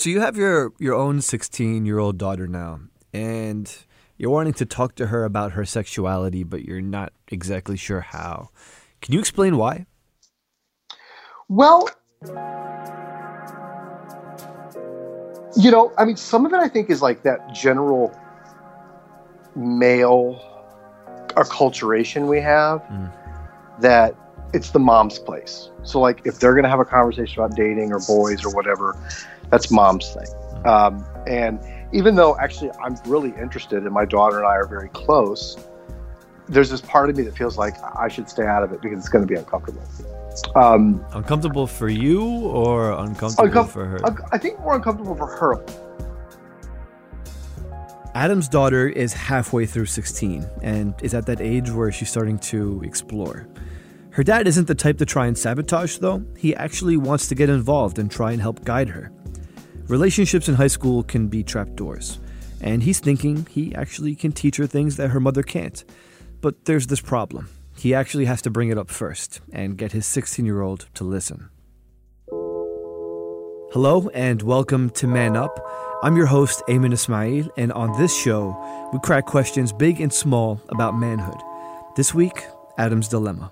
So you have your own 16-year-old daughter now, and you're wanting to talk to her about her sexuality, but you're not exactly sure how. Can you explain why? Well, I mean, some of it I think is like that general male acculturation we have that it's the mom's place. So like if they're going to have a conversation about dating or boys or whatever, that's mom's thing. And even though actually I'm really interested and my daughter and I are very close, there's this part of me that feels like I should stay out of it because it's going to be uncomfortable. Uncomfortable for you or uncomfortable for her? I think more uncomfortable for her. Adam's daughter is halfway through 16 and is at that age where she's starting to explore. Her dad isn't the type to try and sabotage, though. He actually wants to get involved and try and help guide her. Relationships in high school can be trapdoors, and he's thinking he actually can teach her things that her mother can't. But there's this problem. He actually has to bring it up first and get his 16-year-old to listen. Hello and welcome to Man Up. I'm your host, Ayman Ismail, and on this show, we crack questions big and small about manhood. This week, Adam's Dilemma.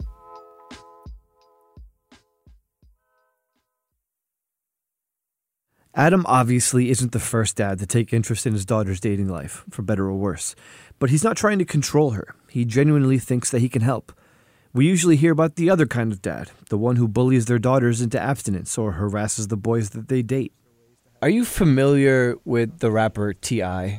Adam obviously isn't the first dad to take interest in his daughter's dating life, for better or worse. But he's not trying to control her. He genuinely thinks that he can help. We usually hear about the other kind of dad, the one who bullies their daughters into abstinence or harasses the boys that they date. Are you familiar with the rapper T.I.?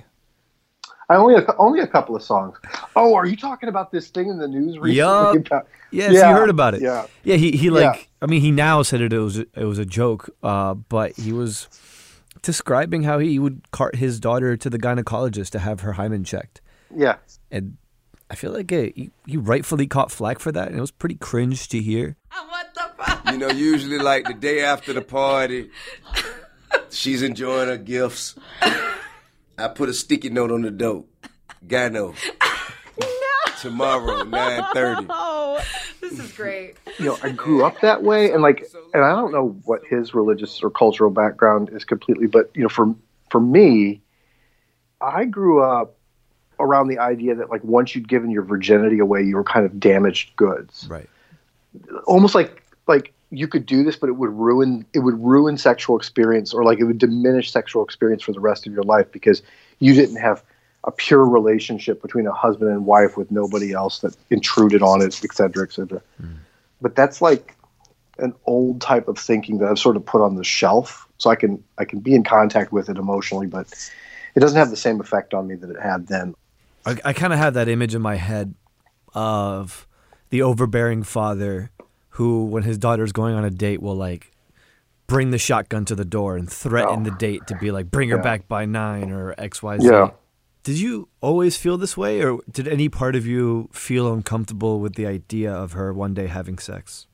Only a couple of songs. Oh, are you talking about this thing in the news recently? Yup. Yes, you heard about it. Yeah. Yeah, he like, yeah. I mean, he now said it was a joke, but he was describing how he would cart his daughter to the gynecologist to have her hymen checked. Yeah. And I feel like he rightfully caught flack for that, and it was pretty cringe to hear. What the fuck? Usually like the day after the party, she's enjoying her gifts. I put a sticky note on the door. Gyno. No. Tomorrow, 9:30. Oh, this is great. I grew up that way, and I don't know what his religious or cultural background is completely, but for me, I grew up around the idea that like once you'd given your virginity away, you were kind of damaged goods. Right. Almost like you could do this, but it would ruin sexual experience, or like it would diminish sexual experience for the rest of your life because you didn't have a pure relationship between a husband and wife with nobody else that intruded on it, et cetera, et cetera. But that's like an old type of thinking that I've sort of put on the shelf, so I can be in contact with it emotionally, but it doesn't have the same effect on me that it had then. I kind of have that image in my head of the overbearing father who, when his daughter's going on a date, will like bring the shotgun to the door and threaten the date to be like, bring her back by 9 or XYZ. Yeah. Did you always feel this way, or did any part of you feel uncomfortable with the idea of her one day having sex?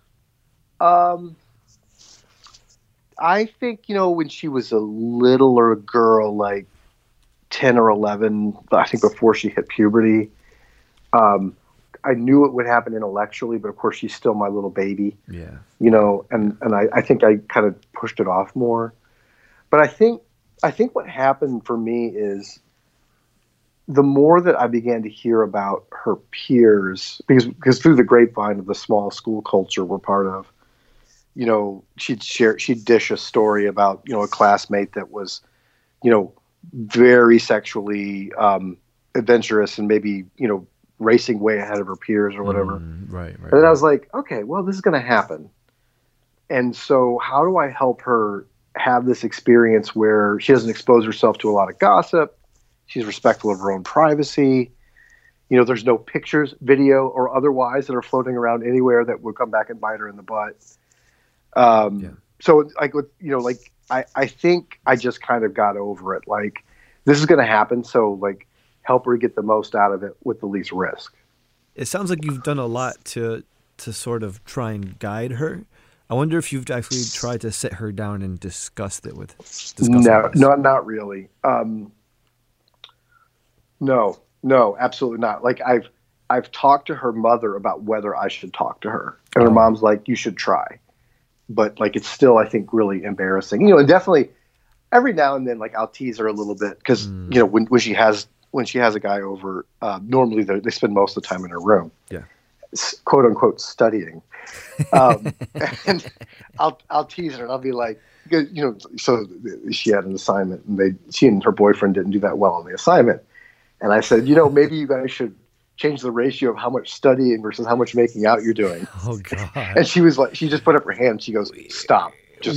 I think, when she was a littler girl, like 10 or 11, I think before she hit puberty, I knew it would happen intellectually, but of course she's still my little baby. Yeah. And I think I kind of pushed it off more. But I think what happened for me is the more that I began to hear about her peers, because through the grapevine of the small school culture we're part of, she'd dish a story about, a classmate that was, very sexually adventurous and maybe, racing way ahead of her peers or whatever. Right. And then I was like, okay, well, this is going to happen. And so how do I help her have this experience where she doesn't expose herself to a lot of gossip? She's respectful of her own privacy. There's no pictures, video, or otherwise that are floating around anywhere that would come back and bite her in the butt. So I think I just kind of got over it. Like, this is going to happen. So like, help her get the most out of it with the least risk. It sounds like you've done a lot to sort of try and guide her. I wonder if you've actually tried to sit her down and discuss this. No, not really. No, absolutely not. Like I've talked to her mother about whether I should talk to her, and her mom's like, you should try. But like, it's still, I think, really embarrassing. And definitely every now and then, like I'll tease her a little bit because when she has a guy over, normally they spend most of the time in her room, quote unquote studying, and I'll tease her and I'll be like, so she had an assignment and she and her boyfriend didn't do that well on the assignment, and I said, maybe you guys should change the ratio of how much studying versus how much making out you're doing. Oh God! And she was like, she just put up her hand. She goes, "Stop, just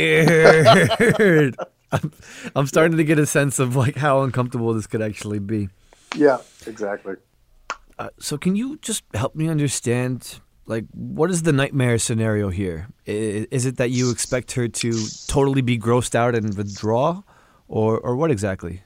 Weird. Stop." I'm starting to get a sense of like how uncomfortable this could actually be. Yeah, exactly. So can you just help me understand, like, what is the nightmare scenario here? Is it that you expect her to totally be grossed out and withdraw, or what exactly?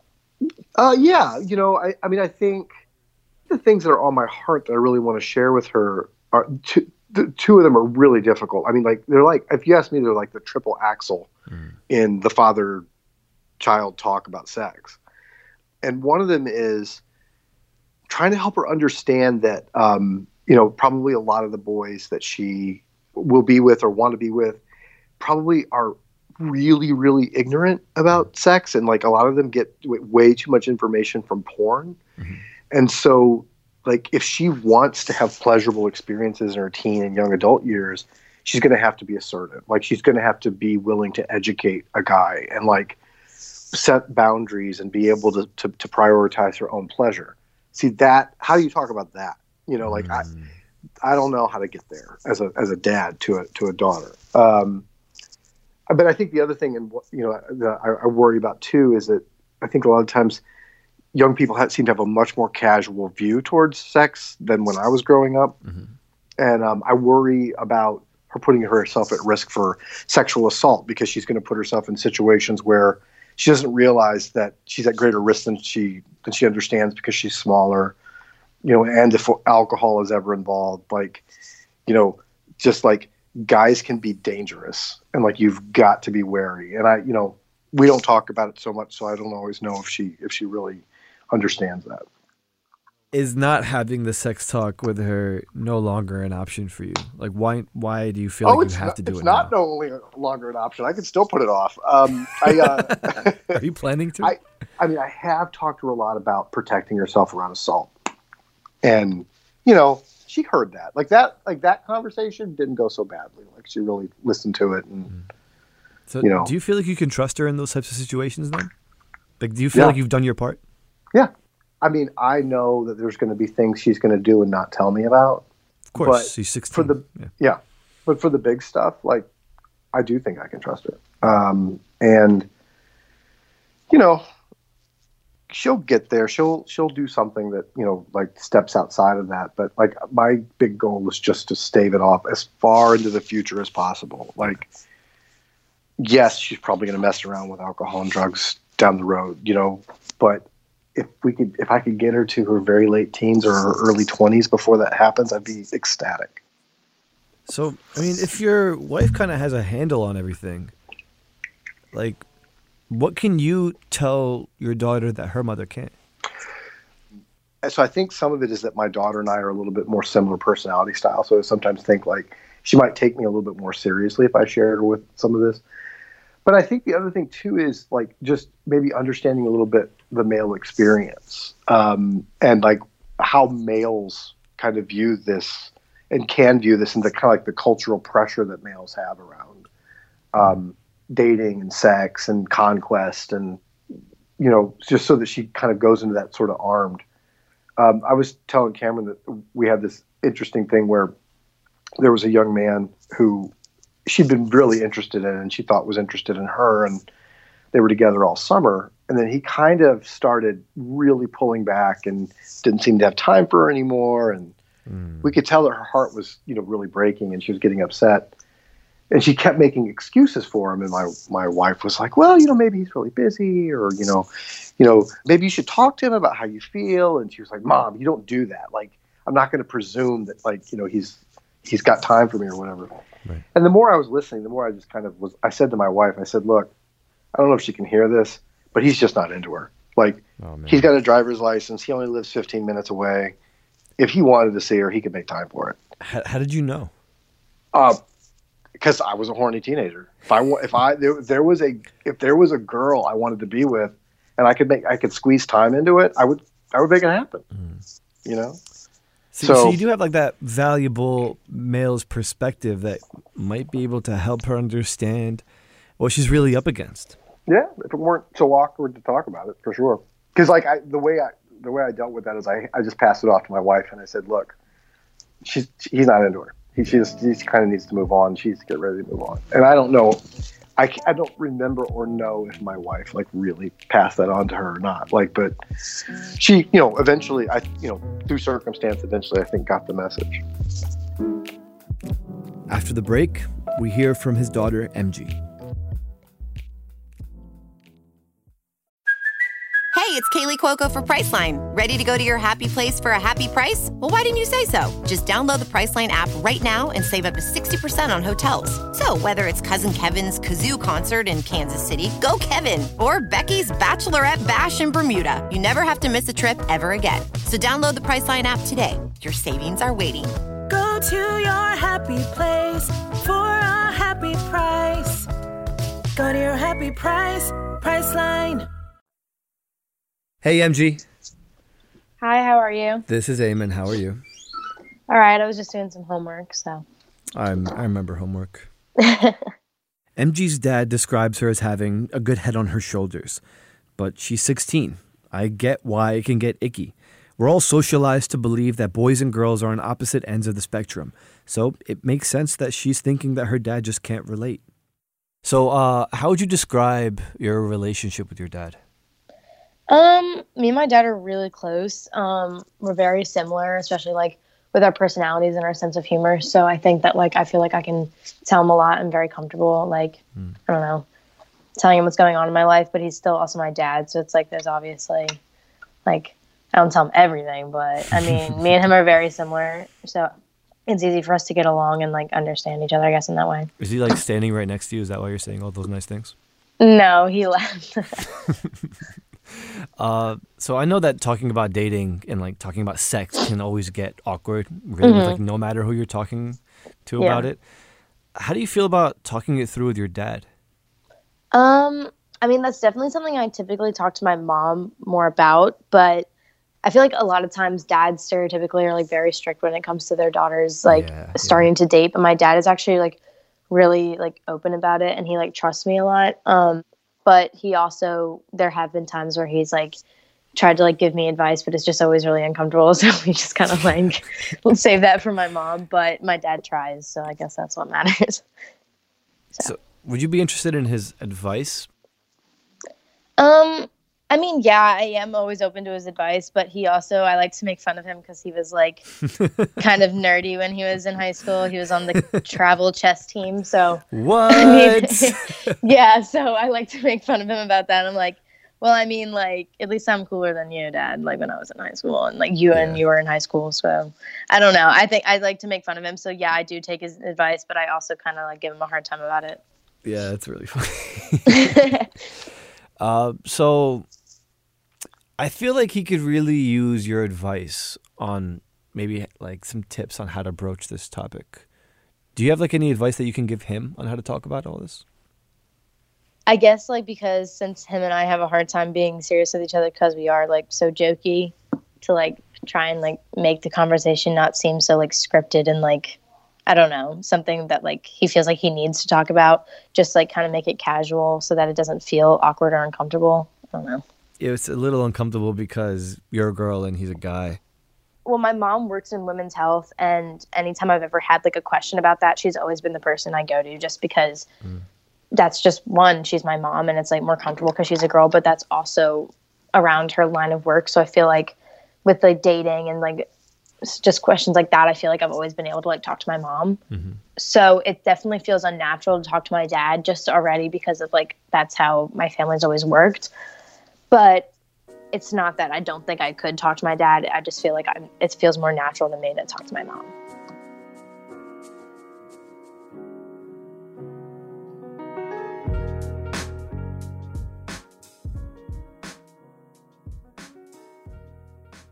Yeah, I mean, I think the things that are on my heart that I really want to share with her are two of them are really difficult. I mean, like they're like, if you ask me, they're like the triple axle in the father-child talk about sex. And one of them is trying to help her understand that, probably a lot of the boys that she will be with or want to be with probably are really, really ignorant about sex. And like a lot of them get way too much information from porn. Mm-hmm. And so like if she wants to have pleasurable experiences in her teen and young adult years, she's going to have to be assertive. Like she's going to have to be willing to educate a guy and like set boundaries and be able to prioritize her own pleasure. See that, how do you talk about that? I don't know how to get there as a dad to a daughter. But I think the other thing, and that I worry about too, is that I think a lot of times young people seem to have a much more casual view towards sex than when I was growing up. Mm-hmm. And I worry about her putting herself at risk for sexual assault because she's going to put herself in situations where she doesn't realize that she's at greater risk than she understands because she's smaller, and if alcohol is ever involved, like, just like guys can be dangerous and like, you've got to be wary. And we don't talk about it so much, so I don't always know if she really understands that. Is not having the sex talk with her no longer an option for you? Like, why do you feel like you have to do it? It's not now? no longer an option. I can still put it off. Are you planning to? I mean, I have talked to her a lot about protecting herself around assault, and she heard that. Like that conversation didn't go so badly. Like she really listened to it, and so do you feel like you can trust her in those types of situations then? Like, do you feel like you've done your part? Yeah. I mean, I know that there's going to be things she's going to do and not tell me about. Of course, she's 16. But for the big stuff, like, I do think I can trust her. And she'll get there. She'll do something that, like steps outside of that. But like my big goal is just to stave it off as far into the future as possible. Like, yes, she's probably going to mess around with alcohol and drugs down the road, but if I could get her to her very late teens or her early 20s before that happens, I'd be ecstatic. So, I mean, if your wife kind of has a handle on everything, like, what can you tell your daughter that her mother can't? So I think some of it is that my daughter and I are a little bit more similar personality style. So I sometimes think like she might take me a little bit more seriously if I shared her with some of this. But I think the other thing too is like just maybe understanding a little bit the male experience, and like how males kind of view this and can view this, and the kind of like the cultural pressure that males have around dating and sex and conquest, and just so that she kind of goes into that sort of armed. I was telling Cameron that we had this interesting thing where there was a young man who she'd been really interested in and she thought was interested in her, and they were together all summer. And then he kind of started really pulling back and didn't seem to have time for her anymore. And we could tell that her heart was, really breaking and she was getting upset. And she kept making excuses for him. And my wife was like, well, maybe he's really busy, or, maybe you should talk to him about how you feel. And she was like, Mom, you don't do that. Like, I'm not going to presume that, like, he's got time for me or whatever. Right. And the more I was listening, the more I just kind of I said to my wife, I said, look, I don't know if she can hear this, but he's just not into her. Like, he's got a driver's license. He only lives 15 minutes away. If he wanted to see her, he could make time for it. How did you know? because I was a horny teenager. If there was a girl I wanted to be with, and I could squeeze time into it, I would make it happen. You know. So you do have like that valuable male's perspective that might be able to help her understand what she's really up against. Yeah, if it weren't so awkward to talk about it, for sure. Because like the way I dealt with that is I just passed it off to my wife and I said, look, he's not into her. He kind of needs to move on. She needs to get ready to move on. And I don't know. I don't remember or know if my wife like really passed that on to her or not. Like, but she, eventually, through circumstance, eventually, I think got the message. After the break, we hear from his daughter, MG. Hey, it's Kaylee Cuoco for Priceline. Ready to go to your happy place for a happy price? Well, why didn't you say so? Just download the Priceline app right now and save up to 60% on hotels. So whether it's Cousin Kevin's Kazoo Concert in Kansas City, go Kevin, or Becky's Bachelorette Bash in Bermuda, you never have to miss a trip ever again. So download the Priceline app today. Your savings are waiting. Go to your happy place for a happy price. Go to your happy price, Priceline. Hey, MG. Hi, how are you? This is Eamon. How are you? All right, I was just doing some homework, so. I remember homework. MG's dad describes her as having a good head on her shoulders, but she's 16. I get why it can get icky. We're all socialized to believe that boys and girls are on opposite ends of the spectrum, so it makes sense that she's thinking that her dad just can't relate. So, how would you describe your relationship with your dad? Me and my dad are really close. We're very similar, especially like with our personalities and our sense of humor. So I think that like I feel like I can tell him a lot. I'm very comfortable, like I don't know, telling him what's going on in my life, but he's still also my dad. So it's like there's obviously like I don't tell him everything, but I mean, me and him are very similar. So it's easy for us to get along and like understand each other, I guess, in that way. Is he like standing right next to you? Is that why you're saying all those nice things? No, he left. So I know that talking about dating and like talking about sex can always get awkward, really, with, like no matter who you're talking to about it. How do you feel about talking it through with your dad? I mean, that's definitely something I typically talk to my mom more about, but I feel like a lot of times dads stereotypically are like very strict when it comes to their daughters like starting to date, but my dad is actually like really like open about it and he like trusts me a lot. But he also, there have been times where he's like tried to like give me advice, but it's just always really uncomfortable. So we just kind of like, we'll save that for my mom, but my dad tries. So I guess that's what matters. So would you be interested in his advice? I mean, yeah, I am always open to his advice, but he also, I like to make fun of him because he was like kind of nerdy when he was in high school. He was on the travel chess team. So what? I mean, yeah, so I like to make fun of him about that. I'm like, well, I mean, like, at least I'm cooler than you, Dad, like when I was in high school and like you and you were in high school. So I don't know. I think I like to make fun of him. So yeah, I do take his advice, but I also kind of like give him a hard time about it. Yeah, that's really funny. So I feel like he could really use your advice on maybe like some tips on how to broach this topic. Do you have like any advice that you can give him on how to talk about all this? I guess like because since him and I have a hard time being serious with each other because we are like so jokey, to like try and like make the conversation not seem so like scripted and like, I don't know, something that like he feels like he needs to talk about, just like kind of make it casual so that it doesn't feel awkward or uncomfortable. I don't know. It's a little uncomfortable because you're a girl and he's a guy. Well, my mom works in women's health, and anytime I've ever had like a question about that, she's always been the person I go to, just because that's just one, she's my mom and it's like more comfortable because she's a girl, but that's also around her line of work. So I feel like with like dating and like just questions like that, I feel like I've always been able to like talk to my mom. So it definitely feels unnatural to talk to my dad just already because of like that's how my family's always worked. But it's not that I don't think I could talk to my dad. I just feel like it feels more natural to me to talk to my mom.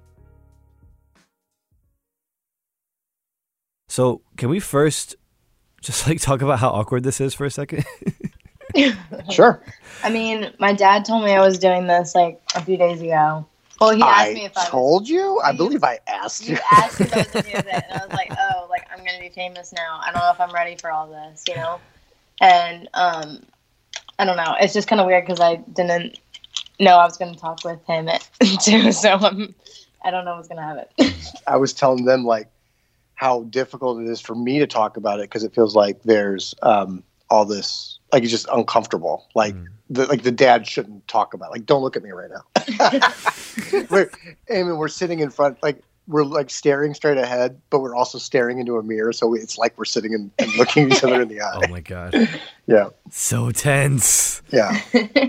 So can we first just like talk about how awkward this is for a second? Sure. I mean, my dad told me I was doing this like a few days ago. Well, he asked me if I told you. I believe I asked you. You asked me if I was going to do it, and I was like, oh, like I'm going to be famous now. I don't know if I'm ready for all this, you know. And I don't know. It's just kind of weird because I didn't know I was going to talk with him too. So I don't know what's going to happen. I was telling them like how difficult it is for me to talk about it because it feels like there's all this, like it's just uncomfortable. Like the dad shouldn't talk about it. Like, don't look at me right now. We're sitting in front, like we're like staring straight ahead, but we're also staring into a mirror. So it's like we're sitting and looking each other in the eye. Oh my God. Yeah. So tense. Yeah.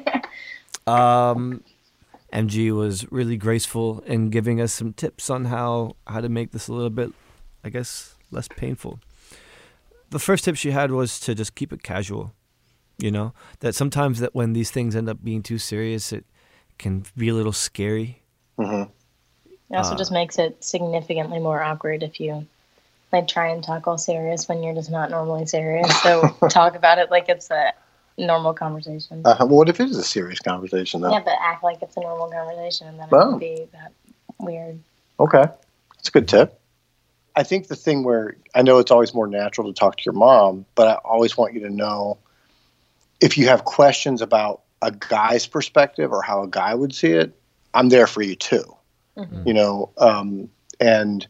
MG was really graceful in giving us some tips on how to make this a little bit, I guess, less painful. The first tip she had was to just keep it casual. You know, that sometimes that when these things end up being too serious, it can be a little scary. Mm-hmm. It also just makes it significantly more awkward if you like try and talk all serious when you're just not normally serious. So talk about it like it's a normal conversation. Well, what if it is a serious conversation, though? Yeah, but act like it's a normal conversation, and then it won't be that weird. Okay. That's a good tip. I think the thing where I know it's always more natural to talk to your mom, but I always want you to know if you have questions about a guy's perspective or how a guy would see it, I'm there for you too. Mm-hmm. You know, and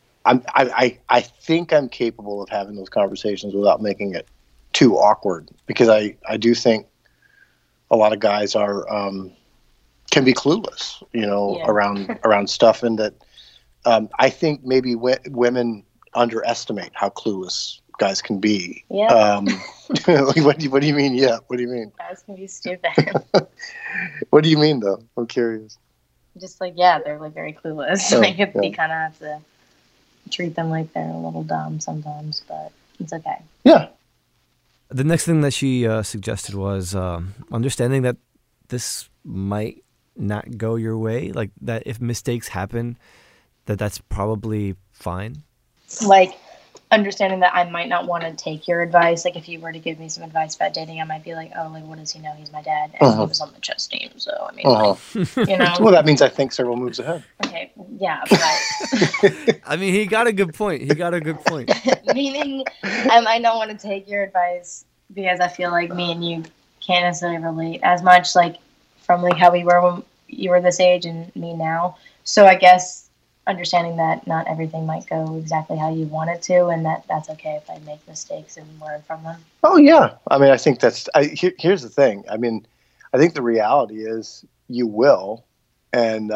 I think I'm capable of having those conversations without making it too awkward, because I do think a lot of guys are can be clueless, you know, around stuff, and that I think maybe women underestimate how clueless guys can be. Yeah. What do you mean? Yeah. What do you mean? Guys can be stupid. What do you mean, though? I'm curious. Just like, yeah, they're like very clueless. You kind of have to treat them like they're a little dumb sometimes, but it's okay. Yeah. The next thing that she suggested was understanding that this might not go your way, like that if mistakes happen, that's probably fine. Like understanding that I might not want to take your advice. Like if you were to give me some advice about dating, I might be like, oh, like what does he know? He's my dad, and he was on the chess team. So I mean, like, you know. Well, that means I think several moves ahead. Okay, yeah, but I mean, he got a good point. Meaning, I don't want to take your advice because I feel like me and you can't necessarily relate as much, like from like how we were when you were this age and me now. So I guess understanding that not everything might go exactly how you want it to, and that's okay if I make mistakes and learn from them. Oh yeah, I mean, I think here's the thing. I mean, I think the reality is you will, and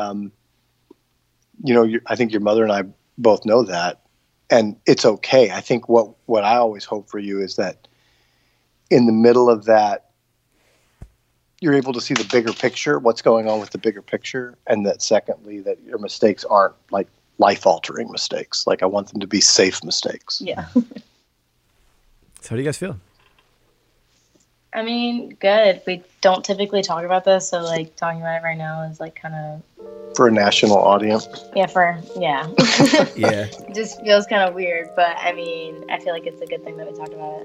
you know, I think your mother and I both know that, and it's okay. I think what I always hope for you is that in the middle of that, you're able to see the bigger picture, what's going on with the bigger picture, and that secondly, that your mistakes aren't like life-altering mistakes. Like I want them to be safe mistakes. Yeah. So how do you guys feel? I mean, good. We don't typically talk about this, so like talking about it right now is like kind of for a national audience. Yeah, Yeah. It just feels kind of weird, but I mean, I feel like it's a good thing that we talked about it.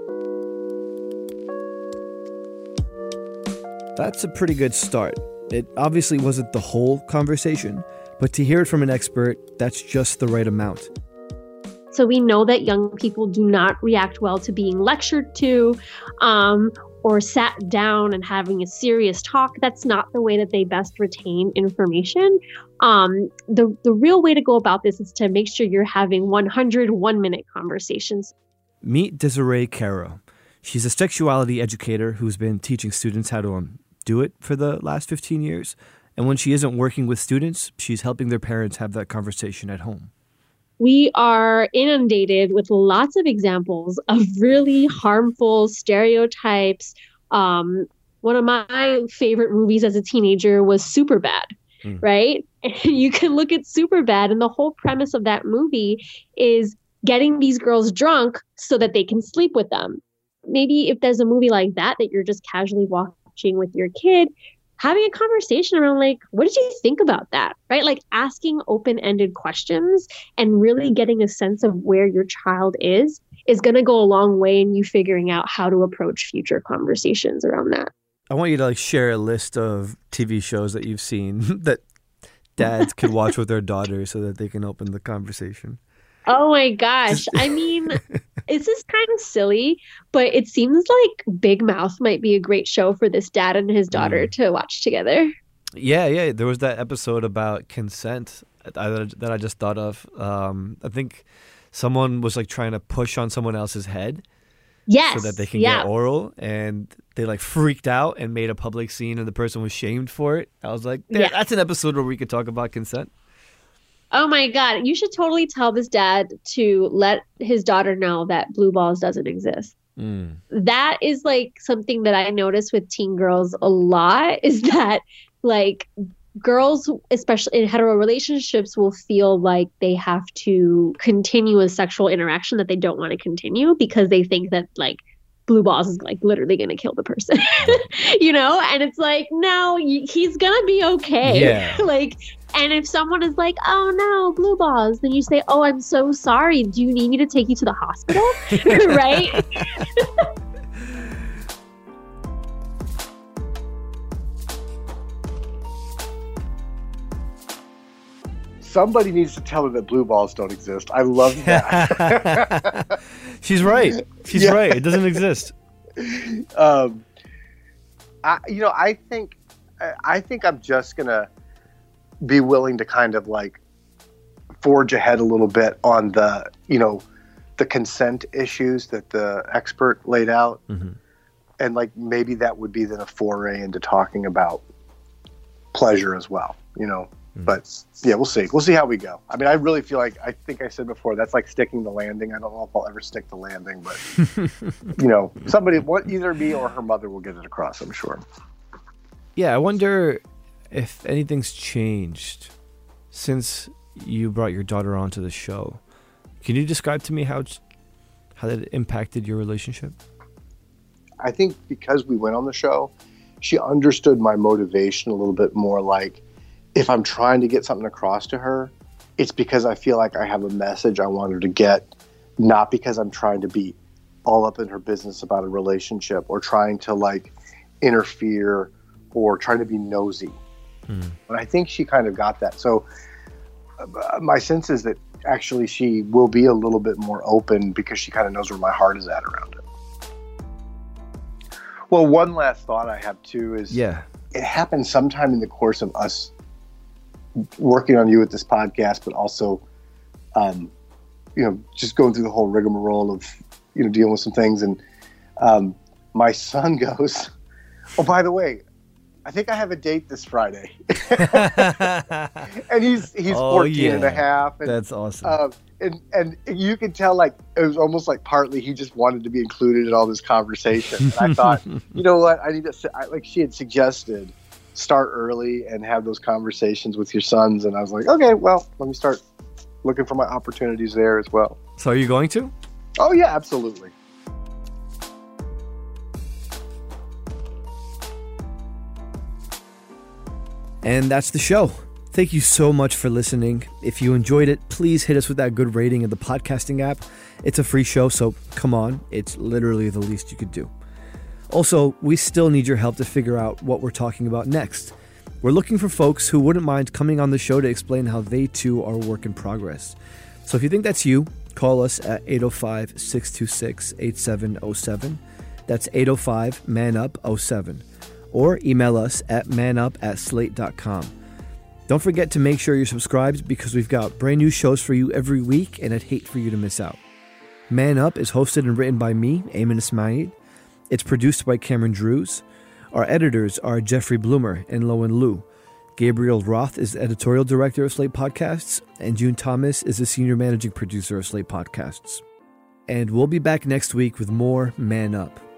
That's a pretty good start. It obviously wasn't the whole conversation, but to hear it from an expert, that's just the right amount. So we know that young people do not react well to being lectured to or sat down and having a serious talk. That's not the way that they best retain information. The real way to go about this is to make sure you're having 100 one-minute conversations. Meet Desiree Caro. She's a sexuality educator who's been teaching students how to do it for the last 15 years. And when she isn't working with students, she's helping their parents have that conversation at home. We are inundated with lots of examples of really harmful stereotypes. One of my favorite movies as a teenager was Superbad, right? And you can look at Superbad, and the whole premise of that movie is getting these girls drunk so that they can sleep with them. Maybe if there's a movie like that you're just casually watching with your kid, having a conversation around like, what did you think about that? Right? Like asking open-ended questions and really getting a sense of where your child is going to go a long way in you figuring out how to approach future conversations around that. I want you to like share a list of TV shows that you've seen that dads can watch with their daughters so that they can open the conversation. Oh my gosh. I mean, this is kind of silly, but it seems like Big Mouth might be a great show for this dad and his daughter to watch together. Yeah. There was that episode about consent that I just thought of. I think someone was like trying to push on someone else's head. Yes. So that they can get oral, and they like freaked out and made a public scene, and the person was shamed for it. I was like, that's an episode where we could talk about consent. Oh my God. You should totally tell this dad to let his daughter know that blue balls doesn't exist. That is like something that I notice with teen girls a lot, is that like girls, especially in hetero relationships, will feel like they have to continue a sexual interaction that they don't want to continue because they think that like blue balls is like literally going to kill the person, you know? And it's like, no, he's going to be okay. Yeah. Like, and if someone is like, oh no, blue balls, then you say, oh, I'm so sorry. Do you need me to take you to the hospital? Right? Somebody needs to tell her that blue balls don't exist. I love that. She's right. She's right. It doesn't exist. I think I'm just gonna be willing to kind of like forge ahead a little bit on the consent issues that the expert laid out, and like maybe that would be then a foray into talking about pleasure as well. But yeah, we'll see. We'll see how we go. I mean, I really feel like, I think I said before, that's like sticking the landing. I don't know if I'll ever stick the landing, but somebody, either me or her mother will get it across, I'm sure. Yeah, I wonder if anything's changed since you brought your daughter onto the show. Can you describe to me how that impacted your relationship? I think because we went on the show, she understood my motivation a little bit more. Like, if I'm trying to get something across to her, it's because I feel like I have a message I want her to get, not because I'm trying to be all up in her business about a relationship or trying to like interfere or trying to be nosy. But I think she kind of got that. So my sense is that actually she will be a little bit more open because she kind of knows where my heart is at around it. Well, one last thought I have too is it happened sometime in the course of us working on you with this podcast, but also, just going through the whole rigmarole of, dealing with some things. And my son goes, oh, by the way, I think I have a date this Friday. And he's 14 and a half. And, that's awesome. And you can tell, like, it was almost like partly he just wanted to be included in all this conversation. And I thought, you know what, I need to, like she had suggested, start early and have those conversations with your sons. And I was like, okay, well, let me start looking for my opportunities there as well. So are you going to? Oh yeah, absolutely. And that's the show. Thank you so much for listening. If you enjoyed it, please hit us with that good rating in the podcasting app. It's a free show, so come on. It's literally the least you could do. Also, we still need your help to figure out what we're talking about next. We're looking for folks who wouldn't mind coming on the show to explain how they too are a work in progress. So if you think that's you, call us at 805-626-8707. That's 805-MAN-UP-07. Or email us at manup@slate.com. Don't forget to make sure you're subscribed because we've got brand new shows for you every week, and I'd hate for you to miss out. Man Up is hosted and written by me, Ayman Ismail. It's produced by Cameron Drews. Our editors are Jeffrey Bloomer and Lowen Liu. Gabriel Roth is the editorial director of Slate Podcasts, and June Thomas is the senior managing producer of Slate Podcasts. And we'll be back next week with more Man Up.